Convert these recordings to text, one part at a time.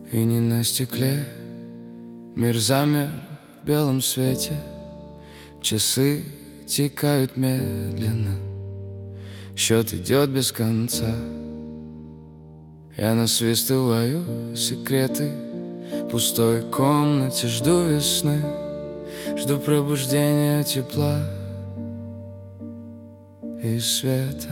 И не на стекле мир замер в белом свете. Часы текают медленно, счет идет без конца. Я насвистываю секреты в пустой комнате, жду весны, жду пробуждения тепла и света.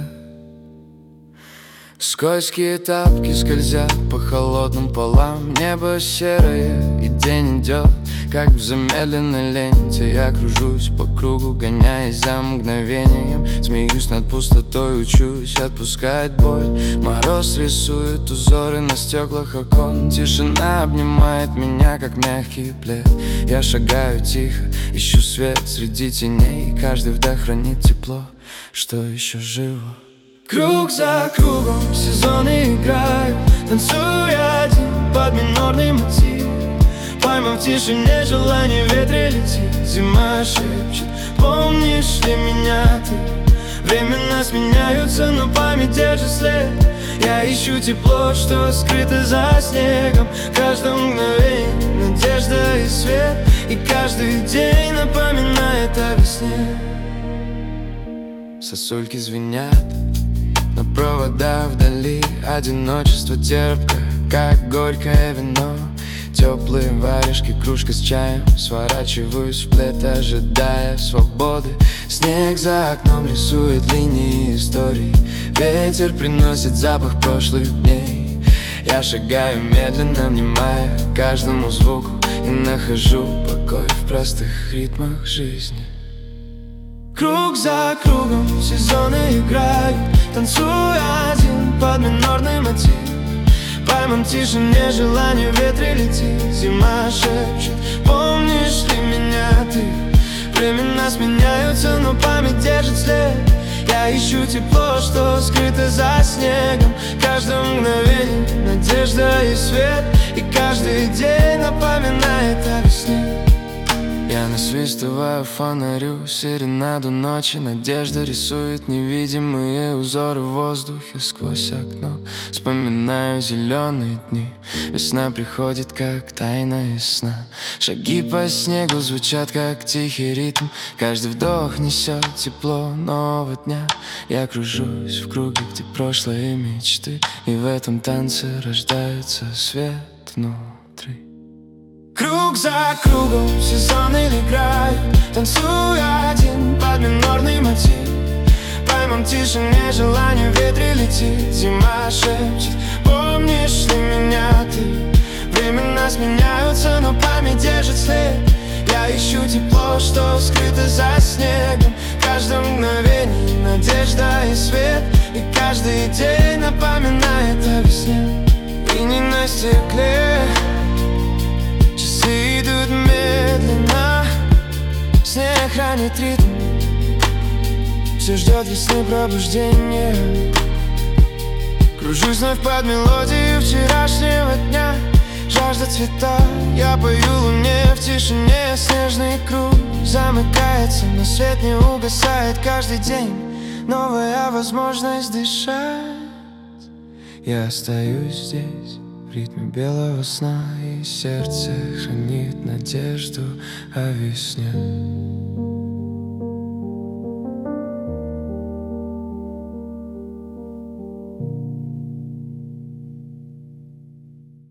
Скользкие тапки скользят по холодным полам. Небо серое, и день идет, как в замедленной ленте. Я кружусь по кругу, гоняясь за мгновением. Смеюсь над пустотой, учусь отпускать боль. Мороз рисует узоры на стеклах окон. Тишина обнимает меня, как мягкий плед. Я шагаю тихо, ищу свет среди теней. Каждый вдох хранит тепло, что еще живо. Круг за кругом сезоны играют, танцуя один под минорный мотив. Поймал в тишине желание, в ветре летит. Зима шепчет: помнишь ли меня ты? Времена сменяются, но память держит след. Я ищу тепло, что скрыто за снегом. Каждое мгновение надежда и свет, и каждый день напоминает о весне. Сосульки звенят на провода вдали. Одиночество терпко, как горькое вино. Теплые варежки, кружка с чаем. Сворачиваюсь в плед, ожидая свободы. Снег за окном рисует линии историй. Ветер приносит запах прошлых дней. Я шагаю медленно, внимая каждому звуку, и нахожу покой в простых ритмах жизни. Круг за кругом сезоны играют, танцуя один под минорный мотив. Пойман в тишине желание, в ветре летит. Зима шепчет: помнишь ли меня ты? Времена сменяются, но память держит след. Я ищу тепло, что скрыто за снегом. Каждое мгновение надежда и свет, и каждый день напоминает о весне. Я насвистываю фонарю серенаду ночи. Надежда рисует невидимые узоры в воздухе сквозь окно. Вспоминаю зеленые дни. Весна приходит, как тайна из сна. Шаги по снегу звучат, как тихий ритм. Каждый вдох несет тепло нового дня. Я кружусь в круге, где прошлое и мечты, и в этом танце рождается свет внутри. Круг за кругом сезоны играют, танцуя один под минорный мотив. Пойман в тишине желание, в ветре летит. Зима шепчет: помнишь ли меня ты? Времена сменяются, но память держит след. Я ищу тепло, что скрыто за снегом. Каждое мгновение надежда и свет, и каждый день напоминает о весне. И не на стекле часы идут медленно, снег хранит ритм, все ждет весны пробуждения. Кружусь вновь под мелодию вчерашнего дня. Жажда цвета, я пою луне в тишине. Снежный круг замыкается, но свет не угасает. Каждый день новая возможность дышать. Я остаюсь здесь в ритме белого сна, и сердце хранит надежду о весне.